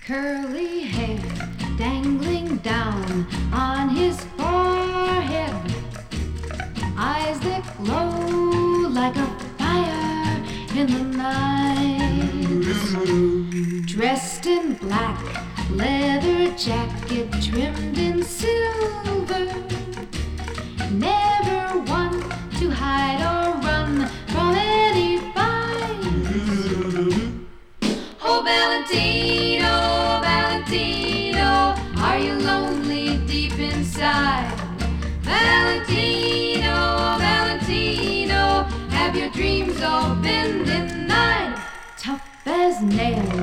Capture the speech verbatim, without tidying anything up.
Curly hair dangling down on his forehead, eyes that glow like a fire in the night. Dressed in black leather jacket trimmed in silver, never one to hide or run from any fight. Oh, Valentino, Valentino, are you lonely deep inside? Valentino, Valentino, have your dreams all been denied? Tough as nails